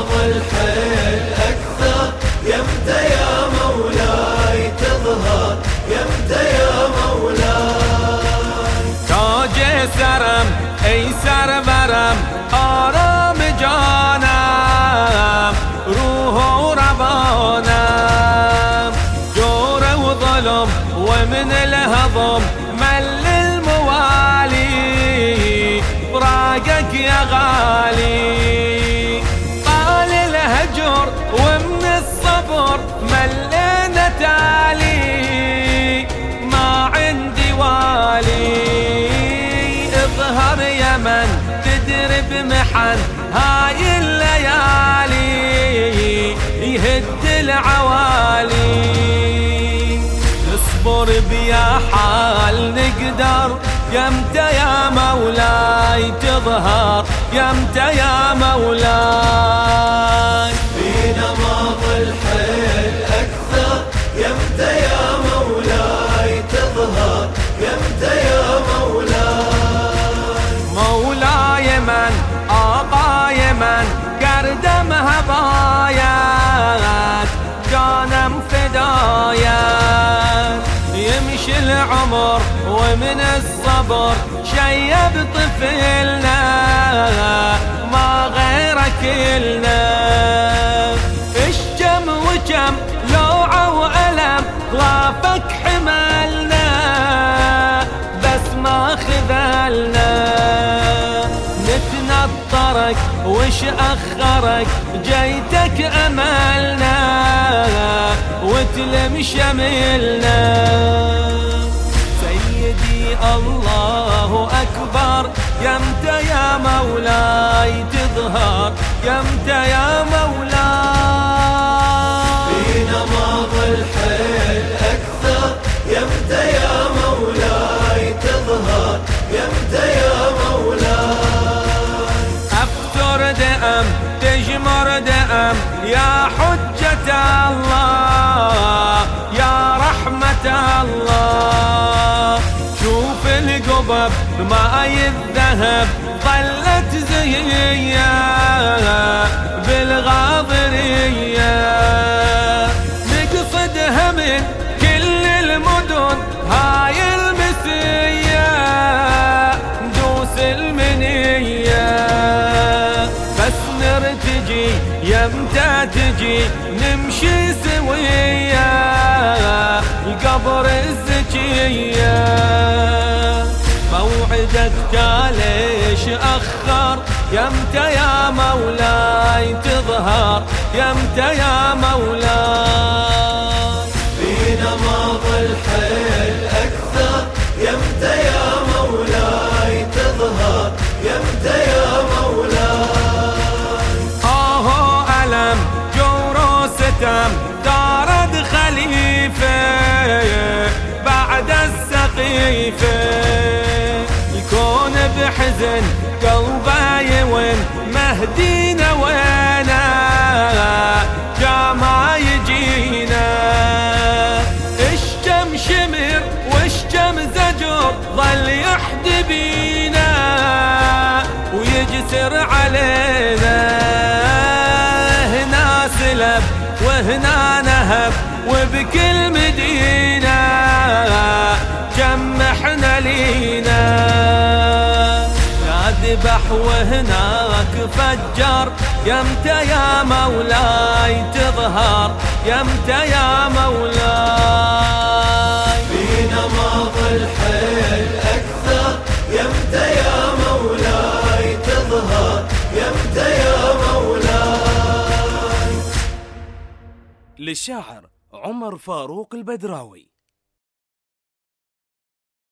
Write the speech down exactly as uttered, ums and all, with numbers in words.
ماضى الحيل أكثر، يمتى يا مولاي تظهر، يمتى يا مولاي. تاج سرم ايسر برم، آرام جانم روح وربانم، جور وظلم ومن الهضم مل الموالي، براقك يا غالي. طال الهجر ومن الصبر ملينا تالي، ما عندي والي. اظهر يا من تدري بمحن هاي الليالي، يهد العوالي. نصبر بيا حال نقدر، يمتى يا مولاي تظهر، يمتى يا مولاي. فينا ماضى الحيل أكثر، يمتى يا مولاي تظهر، يمتى يا مولاي. مولاي من آقاي من قردم هبايات، كان فدايات. يمشي العمر ومن الصبر شيب طفلنا، ما غيرك إلنا. إش كم وكم لوعة وألم ضافك حملنا، بس ما خذلنا. نتنطرك وش أخرك، جيتك أملنا وتلم شملنا. سيدي الله أكبر، يمتى يا مولاي تظهر، يمتى يا مولاي. فينا ماضى الحيل أكثر، يمتى يا مولاي تظهر، يمتى يا مولاي. أفتر دأم تجمر دأم، يا حجة الله يا رحمة الله. شوف القبب ماي الذهب ظلت زهية بالغاضرية، نقصدها من كل المدن هاي المسية، ندوس المنية. بس نرتجي يمتى تجي، نمشي سوية القبر الزكية. موعدك ليش أخر، يمتى يا مولاي تظهر، يمتى يا مولاي. فينا ماضى الحيل أكثر، يمتى يا مولاي تظهر، يمتى يا مولاي. آه ألم جور وستم دارد خليفة بعد السقيفة، يكون بحزن قلبه يون مهدينا وينا، جاما يجينا. إش كم شمر وإش كم زجر ظل يحدي بينا، ويجسر علينا. هنا سلب وهنا نهب، وبكل مدينة جمحنا لينا. لا ذبح وهناك فجر، يمتى يا مولاي تظهر، يمتى يا مولاي. فينا ماضى الحيل أكثر، يمتى يا مولاي تظهر، يمتى يا مولاي. للشاعر عمر فاروق البدراوي.